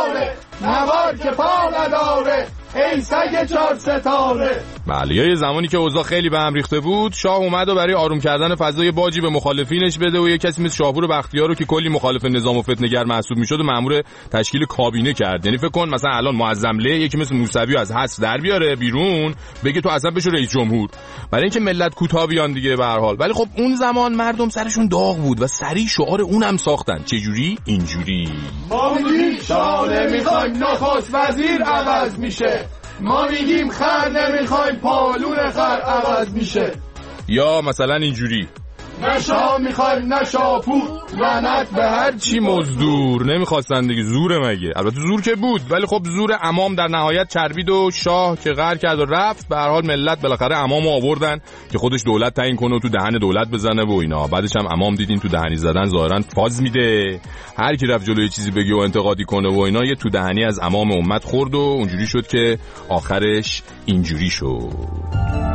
نوار که پا نداره ای سگ 4 ستاره. بله یه زمانی که اوضاع خیلی به هم ریخته بود، شاه اومد و برای آروم کردن فضای باجی به مخالفینش بده و یه کسی مثل شاپور بختیار رو که کلی مخالف نظام و فتنه‌گر محسوب میشد و مأمور تشکیل کابینه کرد. یعنی فکر کن مثلا الان معظمله یکی مثل موسوی از حبس در بیاره بیرون بگه تو اصلا بشو رئیس جمهور، برای اینکه ملت کوتاه بیان دیگه به هر حال. ولی خب اون زمان مردم سرشون داغ بود و سری شعار اونم ساختن. چه جوری؟ اینجوری: ما میگیم شاه نمیخوایم نخست وزیر عوض میشه، ما میگیم خر نمیخوایم پالون خر عوض میشه. یا مثلا اینجوری: نه شاه میخوایم نه شاپور، لعنت به هر چی مزدور. نمیخواستن دیگه، زوره مگه؟ البته زور که بود، ولی خب زور امام در نهایت چربید و شاه که قهر کرد و رفت. به هر حال ملت بالاخره امامو آوردن که خودش دولت تعیین کنه و تو دهن دولت بزنه و اینا. بعدش هم امام دیدین تو دهنی زدن ظاهرا فاز میده، هر کی رفت جلوی چیزی بگه و انتقادی کنه و اینا یه تو دهنی از امام امت خورد و اونجوری شد که آخرش اینجوری شد.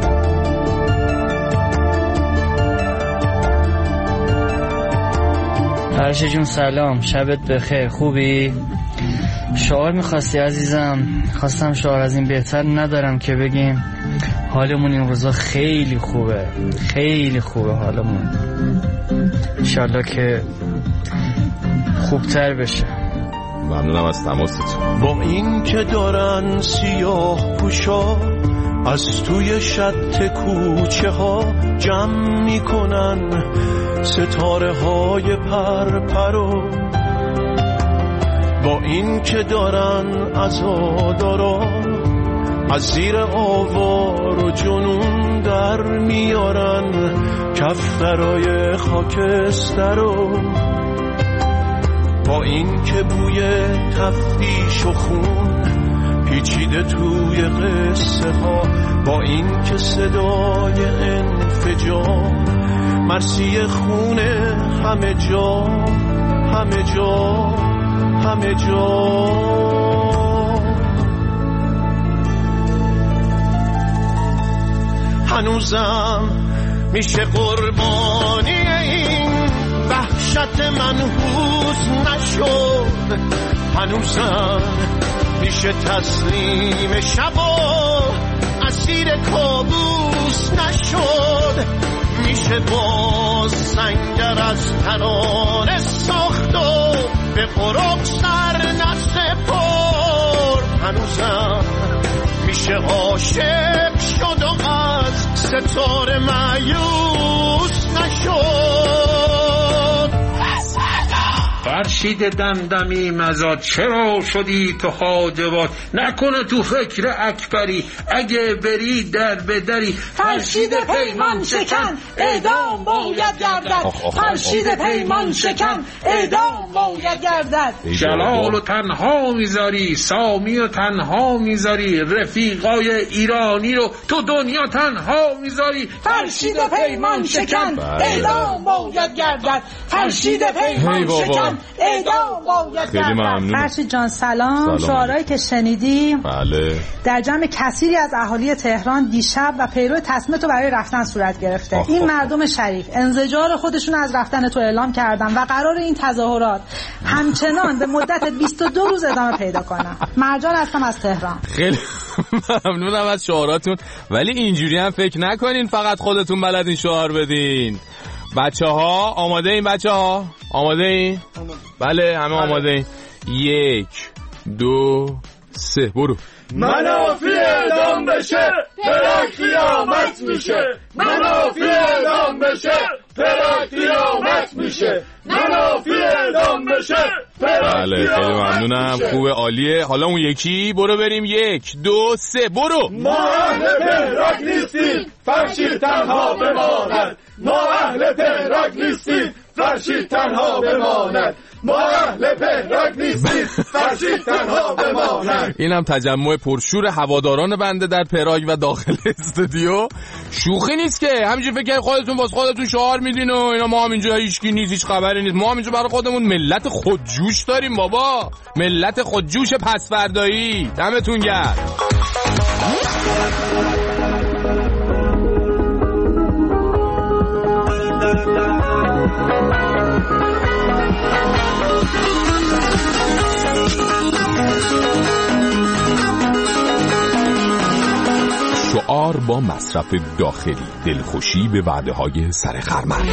عرشه جون سلام، شبت بخیر، خوبی؟ شعار میخواستی عزیزم؟ خواستم شعار از این بهتر ندارم که بگیم حالمون این روزا خیلی خوبه، خیلی خوبه حالمون. انشالله که خوبتر بشه. ممنونم از تماستون. با این که دارن سیاه پوشا از توی شط کوچه ها جمع میکنن ستاره های پرپرو، با این که دارن عزادارا از زیر آوار و جنون در میارن کفترای خاکسترو، با این که بوی تفتیش و خون پیچیده توی قصه ها، با این که صدای انفجار مرسی خونه همه جا همه جا همه جا. هنوزم میشه قربانی این وحشت منحوس نشد، هنوزم میشه تسلیم شبا اسیر کابوس نشد، میشه باز سنگر از ترانه ساخت و به قرب سر نسپرد، هنوزم میشه عاشق شد و از ستاره مایوس نشد. فرشید دمدمی مزاد چرا شدی تو حاجبات، نکنه تو فکر اکبری اگه بری در بدری. فرشید پیمان شکن اعدام باید گردد، فرشید پیمان شکن اعدام باید گردد. جلال و تنها میذاری، سامی و تنها میذاری، رفیقای ایرانی رو تو دنیا تنها میذاری. فرشید پیمان شکن اعدام باید گردد، فرشید پیمان شکن اعدام باید گردد. فرشید جان سلام. شعارهایی که شنیدی بله در جمع کثیری از اهالی تهران دیشب و پیرو تصمیم تو برای رفتن صورت گرفته. این مردم شریف انزجار خودشون از رفتن تو اعلام کردن و قرار این تظاهرات همچنان به مدت 22 روز ادامه پیدا کنه. مرجان هستم از تهران. خیلی ممنونم از شعاراتون، ولی اینجوری هم فکر نکنین فقط خودتون بلدین شعار بدین. بچه ها آماده این؟ بچه ها آماده این؟ بله همه آماده این. 1 2 3 برو. منافی اعدام بشه پراک قیامت میشه، منافی اعدام بشه پراک قیامت میشه، منافی اعدام بشه پراک. بله خیلی ممنونم، خوبه عالیه. حالا اون یکی برو بریم. 1 2 3 برو. ما اهل پراک نیستیم فرشید تنها بماند، ما اهل پراک نیستیم فرشید تنها بماند، ما اهل پراک نیستیم فرشید تنها بماند. اینم تجمع پرشور هواداران بنده در پراگ و داخل استودیو. شوخی نیست که همینجوری فکر خودتون واسه خودتون شعار میدین و اینا. ما هم اینجا هیچکی نیست، هیچ خبری نیست. ما هم اینجا برای خودمون ملت خودجوش داریم بابا، ملت خودجوش پسفردایی. دمتون گرم. شعار با مصرف داخلی، دلخوشی به وعده‌های سر خرمن.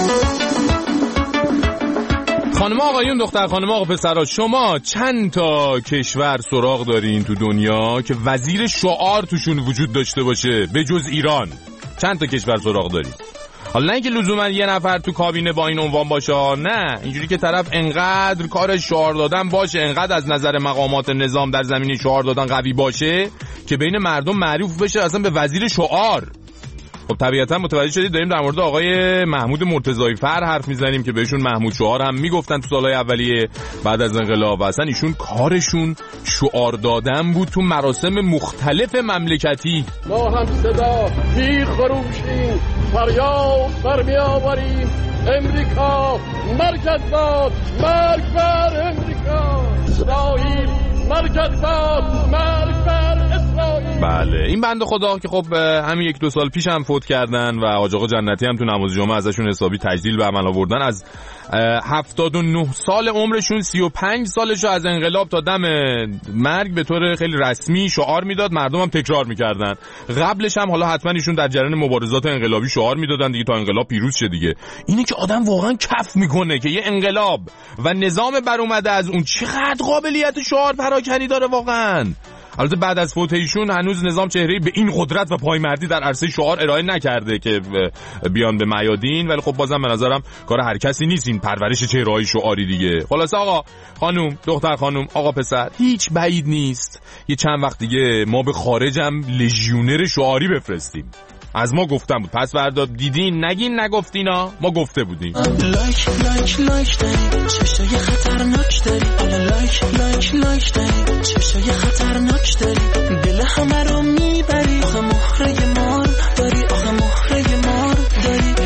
خانم آقایون، دختر خانم آقا پسرها، شما چند تا کشور سراغ دارین تو دنیا که وزیر شعار توشون وجود داشته باشه به جز ایران؟ چند تا کشور سراغ دارین؟ حالا نه اینکه لزوما یه نفر تو کابینه با این عنوان باشه، نه، اینجوری که طرف انقدر کار شعار دادن باشه، انقدر از نظر مقامات نظام در زمینه شعار دادن قوی باشه که بین مردم معروف بشه اصلا به وزیر شعار. خب طبیعتا متوجه شدید داریم در مورد آقای محمود مرتضایی فر حرف میزنیم که بهشون محمود شعار هم میگفتن تو سالهای اولیه بعد از انقلاب. اصلا ایشون کارشون شعار دادن بود تو مراسم مختلف مملکتی. ما هم صدا میخروشیم، فریاد برمیآوریم، امریکا مرکز باد، مرگ بر امریکا. اسرائیل مرگ باد مرگ بر اسرائیل. بله این بنده خدا که خب همین 1-2 سال پیش هم فوت کردن و حاج آقا جنتی هم تو نماز جمعه ازشون حسابی تجلیل به عمل آوردن. از 79 سال عمرشون 35 سالشو از انقلاب تا دم مرگ به طور خیلی رسمی شعار میداد، مردم هم تکرار میکردن. قبلش هم حالا حتما ایشون در جریان مبارزات انقلابی شعار میدادن دیگه تا انقلاب پیروز شه دیگه. اینه که آدم واقعا کف میکنه که یه انقلاب و نظام بر اومده از اون چقدر قابلیت شعار پراکنی داره واقعا. البته بعد از فوت ایشون هنوز نظام چهره‌ای به این قدرت و پایمردی در عرصه شعار ارائه نکرده که بیان به میادین، ولی خب بازم به نظرم کار هر کسی نیست این پرورش چهره‌های شعاری دیگه. خلاص آقا خانم، دختر خانم، آقا پسر، هیچ بعید نیست یه چند وقت دیگه ما به خارج هم لژیونر شعاری بفرستیم. از ما گفتم بود، پس فردا دیدین نگین نگفتینا، ما گفته بودیم. لایک لایک لایک داری چشای خطرناک داری، لایک لایک لایک داری چشای خطرناک داری، دل همه رو میبری، آخه مهره مار داری، آخه مهره مار داری.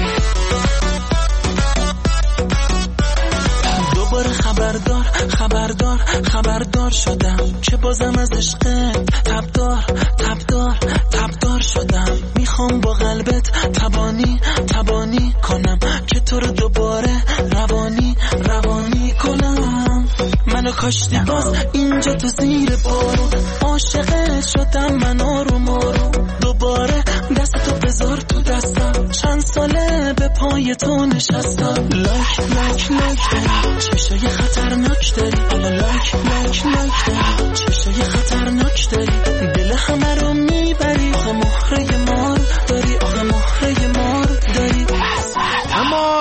دوباره خبردار خبردار خبردار شدم که بازم از عشقت تبدار تبدار تبدار شدم. میخوام با قلبت تبانی تبانی کنم که تو رو دوباره روانی روانی کنم. منو کاشتی باز اینجا تو زیر بارون، عاشقت شدم من آروم آروم. دوباره دستتو بذار تو دستم، چند ساله به پای تو نشستم. لایک لایک لایک داری چشای خطرناک داری، لایک لایک لایک داری چشای خطرناک داری، دل همه رو میبری، آخه مهره مار داری، آخه مهره مار داری. اما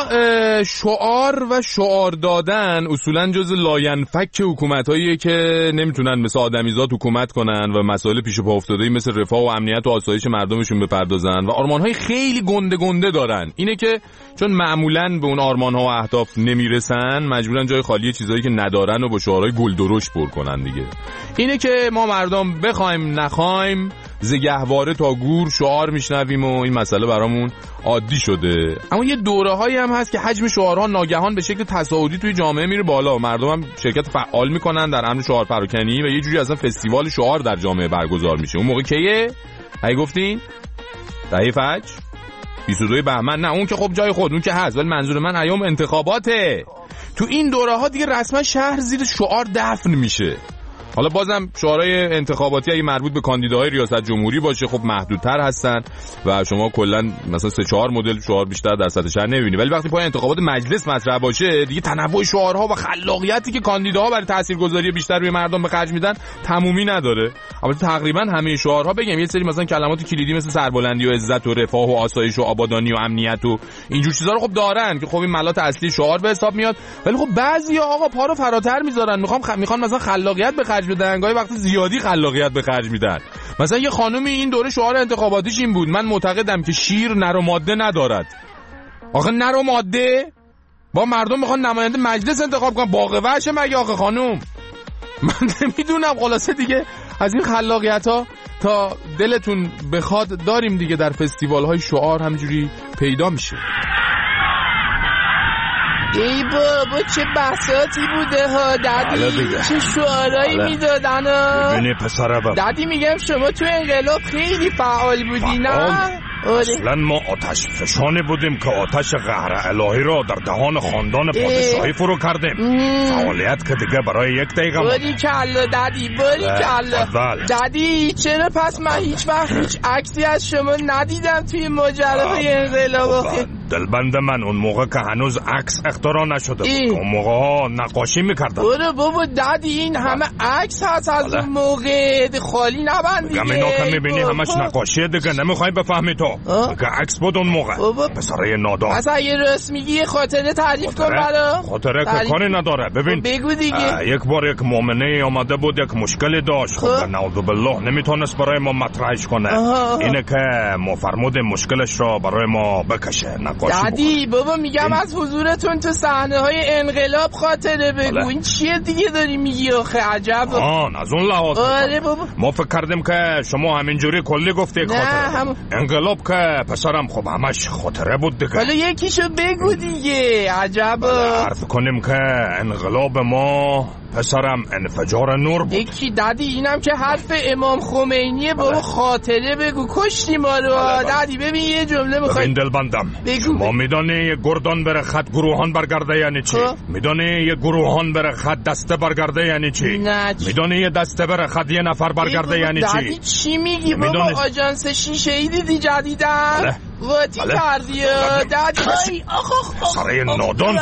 شعار و شعار دادن اصولا جز لاینفک حکومتاییه که نمیتونن مثل آدمیزاد حکومت کنن و مسائل پیش پا افتاده‌ای مثل رفاه و امنیت و آسایش مردمشون بپردازن و آرمانهای خیلی گنده گنده دارن. اینه که چون معمولاً به اون آرمانها و اهداف نمیرسن مجبورن جای خالی چیزایی که ندارن و با شعارهای گلدرشت پر کنن دیگه. اینه که ما مردم بخوایم نخوایم ز گهواره تا گور شعار میشنویم و این مسئله برامون عادی شده. اما یه دوره‌هایی هم هست که حجم شعارها ناگهان به شکل تصاعدی توی جامعه میره بالا و مردم هم شرکت فعال میکنن در امر شعار پراکنی و یه جوری اصلا فستیوال شعار در جامعه برگزار میشه. اون موقع کیه؟ هی گفتین؟ دهه فجر؟ 22 بهمن؟ نه اون که خب جای خود اون که هست، ولی منظور من ایام انتخاباته. تو این دوره‌ها دیگه رسما شهر زیر شعار دفن میشه. حالا بازم شعارهای انتخاباتی اگه مربوط به کاندیداهای ریاست جمهوری باشه خب محدودتر هستن و شما کلا مثلا 3-4 مدل شعار بیشتر در سطح شهر نمیبینی، ولی وقتی پای انتخابات مجلس مطرح باشه دیگه تنوع شعارها و خلاقیتی که کاندیداها برای تاثیرگذاری بیشتر روی مردم به خرج میدن تمومی نداره. البته تقریبا همه شعارها بگم یه سری مثلا کلمات کلیدی مثل سربلندی و عزت و رفاه و آسایش و آبادانی و امنیت و اینجور چیزا رو خب دارن که خب این ملات اصلی شعار به حساب میاد، ولی خب بعضیا آقا پا رو فراتر میذارن، میخوان مثلا خلاقیت به خرج بدن، گاهی وقتی زیادی خلاقیت به خرج میدن. مثلا یه خانومی این دوره شعار انتخاباتیش این بود: من معتقدم که شیر نر و ماده ندارد. آخه نر و ماده با مردم میخوان نماینده مجلس انتخاب کنن، باغ وحشه مگه آخه خانوم؟ من نمیدونم. خلاصه دیگه از این خلاقیت ها تا دلتون بخواد داریم دیگه، در فستیوال های شعار همجوری پیدا میشه. ای بابا چه بحثاتی بوده ها دادی، چه شعارهایی میدادن ها. ببینی پسر بابا دادی میگم شما تو انقلاب خیلی فعال بودی نه؟ اصلا ما آتش فشانه بودیم که آتش قهر الهی را در دهان خاندان پادشاهی فرو کردیم. فعالیت که دیگه برای 1 دقیقه باری کلا دادی، باری کلا دادی. چرا پس من هیچ وقت هیچ عکسی از شما ندیدم توی مجله انقلاب؟ دلبند من اون موقع که هنوز عکس اختراع نشده بود، اون موقع ها نقاشی میکردن. برو بابا دادی این همه عکس هست از اون موقع، خالی نبند دیگه. اینا که میبینی همش نقاشیه دیگه، نمیخوای بفهمی تو که عکس بود اون موقع. پسرای نادان از اگه راست میگی خاطره تعریف کن برا. خاطره که کاری نداره. ببین بگو دیگه. یک بار یک مؤمنه آمده بود، یک مشکلی داشت، خب نعوذ بالله نمیتونست برای ما مطرحش کنه. اینه که ما فرمودیم مشکلش را برای ما بکشه دادی. بابا میگم از حضورتون تو صحنه های انقلاب خاطره بگو. این چیه دیگه داری میگی آخه؟ عجب. از اون لحاظ ما فکر کردیم که شما همینجوری کلی گفتی خاطره. انقلاب که پسرم خب همش خاطره بود دیگه. حالا یکیشو بگو دیگه. عجب. عرض کنیم که انقلاب ما پسرم انفجار نور بود. یکی دادی اینم که حرف امام خمینیه. بابا خاطره بگو، کشتی ما رو. دادی ببین یه جمله میخوای. ببین دلبندم، شما میدانی یه گردان بره خط گروهان برگرده یعنی چی؟ میدانی یه گروهان بره خط دسته برگرده یعنی چی؟ میدانی یه دسته بره خط یه نفر برگرده یعنی چی؟ دادی چی میگی بابا؟ آژانس شیشه ای دیدی جدیدن؟ قاطی کردی دادی. سره نادان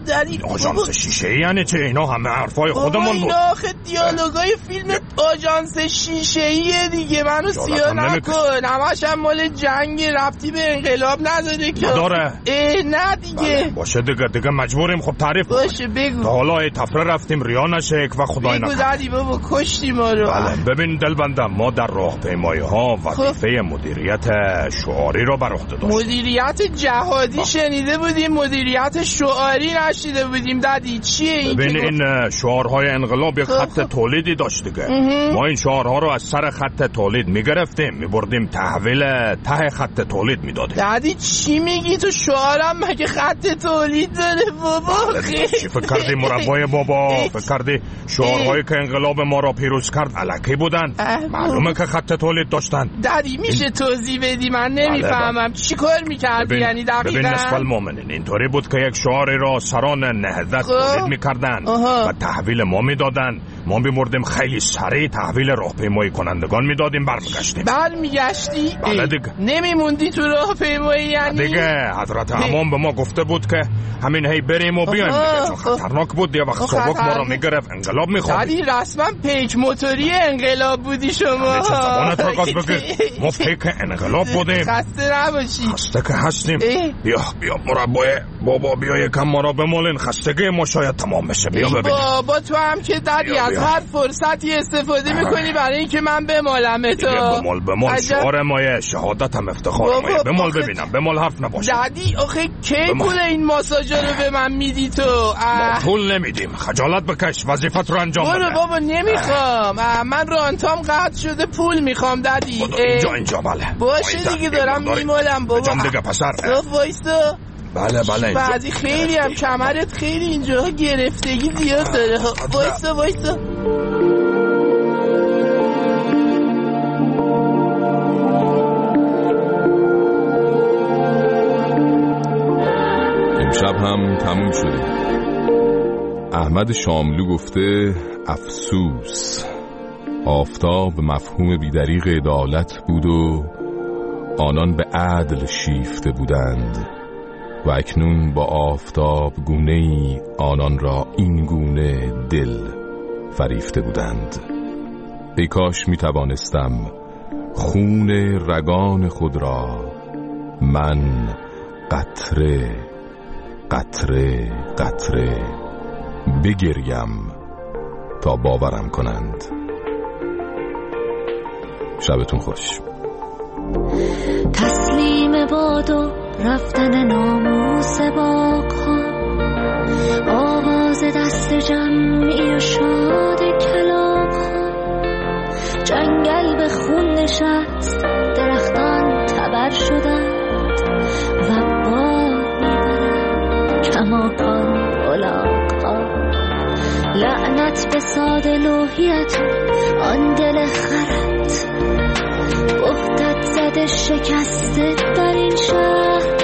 آژانس شیشه ای یعنی چه؟ اینا همه حرفای خودمون بود. اینا آخه دیالوگای فیلم آژانس شیشه ایه دیگه. منو سیاه نکن. همش هم مال جنگ، ربطی به انقلاب نداره که. نداره؟ نه دیگه. باشه دیگه مجبوریم. خب تعریف باشه بگو. تا حالا تفره رفتیم ریا نشه یک و خدای نکنه. بگو دادی بابا کشتی ما رو. بله ببین دلبندم، ما در راهپیمایی ها وظیفه مدیریت شعاری رو بر عهده داشتیم. مدیریت جهادی شنیده بودیم، مدیریت شعاری نشیده بودیم. دادی چیه این؟ ببین این شعارهای انقلاب یک خط تولیدی داشت دیگه. ما این شعارها رو از سر خط تولید میگرفتیم میبردیم تحویل ته خط تولید میدادیم. دادی چی میگی؟ تو شعارم مگه خط تولید داره بابا؟ چی فکر کردی مربای بابا؟ فکر کردی شعارهایی که انقلاب ما را پیروز کرد الکی بودن؟ معلومه که خط تولید داشتن. دادی میشه توضیح بدی؟ من نمیفهمم چی کار میکردی یعنی دقیقا؟ ببین نصف المؤمنین اینطوری بود که یک شعاری را سران نهضت تولید میکردن و تحویل ما میدادن. ما میبردیم خیلی سریع تحویل راهپیمایی کنندگان میدادیم، برمیگشتیم. برمیگشتی؟ بله دیگه. نمیموندی تو راهپیمایی یعنی؟ دیگه حضرت امام به ما گفته بود که همین هی بریم و بیایم دیگه، چون خطرناک بود. یه وقت سبک ما را میگرفت انقلاب میخوابید. دادی رسما پیک موتوری انقلاب بودی شما. چه زبانت را گاز بگیر. ما پیک انقلاب بودیم. خسته نباشی. خسته که هستیم. بیا مربای بابا بیا یکم ما را بمالین، خستگی ما شاید تمام بشه. بیا ببین بابا تو هم که دادی از هر فرصتی استفاده میکنی برای اینکه من بمالم تو. بمال شعار مایه، شهادت هم افتخار مایه. بمال ببینم، بمال حرف نباشه. دادی آخه کی پول این ماساژا رو به من میدی تو؟ ما پول نمیدیم، خجالت بکش، وظیفت رو انجام بده. برو بابا نمیخوام. من رانتام قطع شده، پول میخوام دادی. اینجا بله باشه دیگه دارم میمالم بابا. جام دیگه پسر. وایسا. بله بعضی خیلی هم کمرت خیلی اینجا گرفتگی زیاد داره. وایسا. امشب هم تموم شده. احمد شاملو گفته افسوس، آفتاب مفهوم بیدریغ عدالت بود و آنان به عدل شیفته بودند و اکنون با آفتاب گونه‌ای آنان را این گونه دل فریفته بودند. ای کاش می توانستم خون رگان خود را من قطره قطره قطره بگریم تا باورم کنند. شبتون خوش. تسلیم باد و رفتن ناموس باغ‌ها، آواز دست جمعی و شاد کلاغ‌ها، جنگل به خون نشست، درختان تبر شدند و باد میبرند کماکان الاغ‌ها. لعنت به ساده لوحیت آن دل خرد، وحدت زده شکسته در این شهر.